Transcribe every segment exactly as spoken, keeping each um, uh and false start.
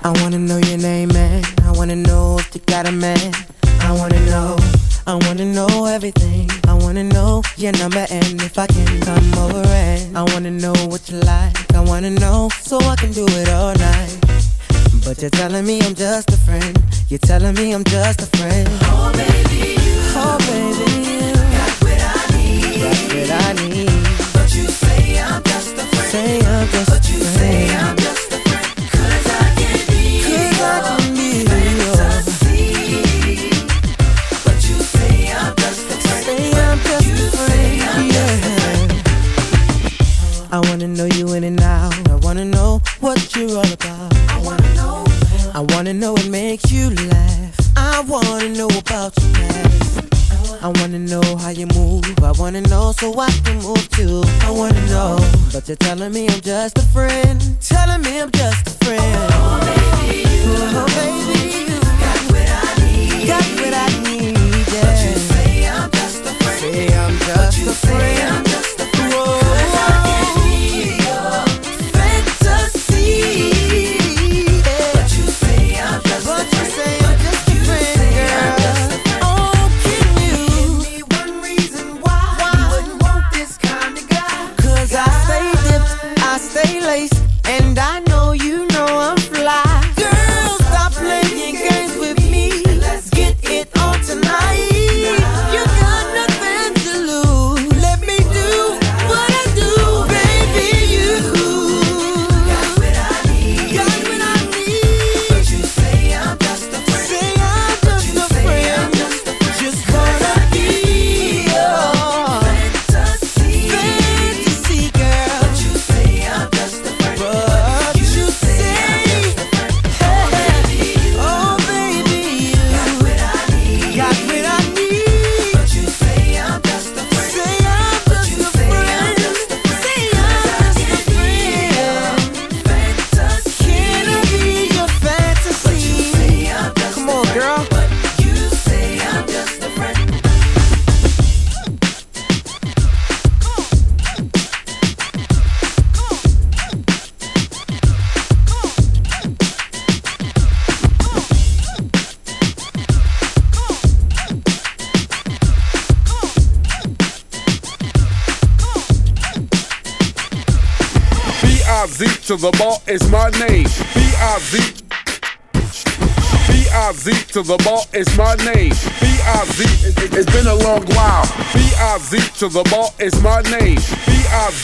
I wanna know your name, man. I wanna know if you got a man. I wanna know, I wanna know everything. I wanna know your number and if I can come over and I wanna know what you like. I wanna know so I can do it all night. But you're telling me I'm just a friend. You're telling me I'm just a friend. Oh baby, you, oh baby, you got what I need. Got what I need. But you say I'm just a friend. Say I'm just but a you friend. say I'm just a friend. Cause I can be Cause I can be fantasy. But you say I'm just a friend. Say I'm just you a friend. Say I'm yeah. just a friend. I wanna know you in and out. I wanna know what you're all about. I wanna know. I wanna know what makes you laugh. I wanna know about your past. I wanna know how you move. I wanna know so I can move too. I wanna know, but you're telling me I'm just a friend. Telling me I'm just a friend. Oh baby, you, oh baby, you got what I need. Got what I need, yeah. But you say I'm just a friend. Say I'm just but you a say friend. I'm just a friend. Whoa. Cause I can be your fantasy. Yeah. But you say I'm just But a you friend. say I'm just a friend, girl. Oh, can you give me one reason why, why you wouldn't want this kind of guy? Cause I stay dipped, I stay laced, and I know you know I'm fly. Girl, stop playing games with me. Let's get it on tonight. You got nothing to lose. Let me do what I do, baby. You got what I need. got what I need. But you say I'm just a friend. Say I'm just a friend. Just wanna be your fantasy. fantasy girl. But you say I'm just a friend. But you say, hey, oh baby, you got what I need. got what I need. But you say I'm just a friend. Say I'm just a friend. Say I'm just a friend. Fantasy. Can I be your fantasy? Say I'm just Come a on, friend. girl. But you say I'm just a friend. B I Z to the ball is my name. B I Z. B I Z to the ball is my name. B I Z. It, it's been a long while. B I Z to the ball is my name. B I Z.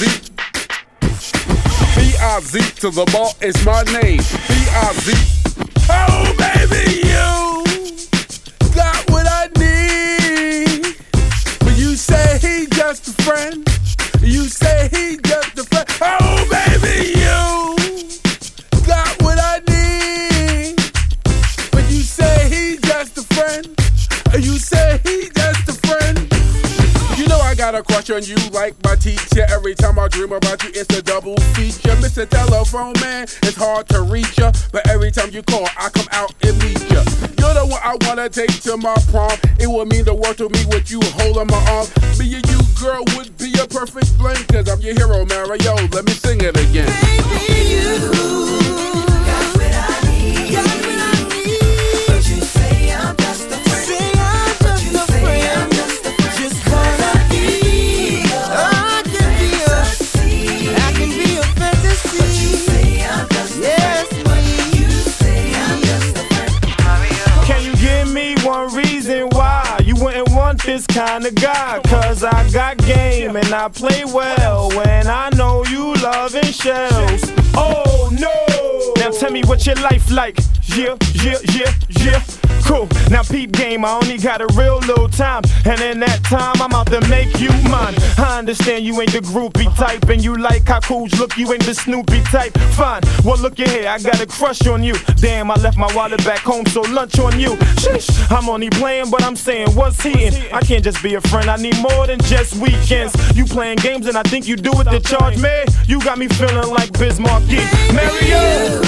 B I Z to the ball is my name. B I Z. Oh baby, you got what I need. But you say he just a friend. You say he just a friend. Oh baby, you got what I need. But you say he just a friend. You say he just a friend. You know I got a crush on you like my teacher. Every time I dream about you, it's a double feature. Mister Telephone Man, it's hard to reach ya, but every time you call, I come out and meet ya. You're the one I wanna take to my prom. It would mean the world to me with you holding my arm. Me and you, girl, would be a perfect blend. Cause I'm your hero, Mario. Let me sing it again. Baby, you Got what I need. got what I need. But you say I'm just a friend. Say I'm just a friend. Just wanna be. I can be a. I can be a fantasy. Yes, me. You say I'm just a friend. Can you give me one reason why you wouldn't want this kind of guy? Cause I got game and I play well when I know you loving shells. Oh no! Now tell me what your life like. Yeah, yeah, yeah, yeah. Cool. Now peep game, I only got a real little time, and in that time I'm out to make you mine. I understand you ain't the groupie type, and you like how cool look, you ain't the Snoopy type. Fine, well look at here, I got a crush on you. Damn, I left my wallet back home, so lunch on you. Sheesh, I'm only playing, but I'm saying what's heating. I can't just be a friend, I need more than just weekends. You playing games, and I think you do it to charge me. You got me feeling like Biz Markie. Mario.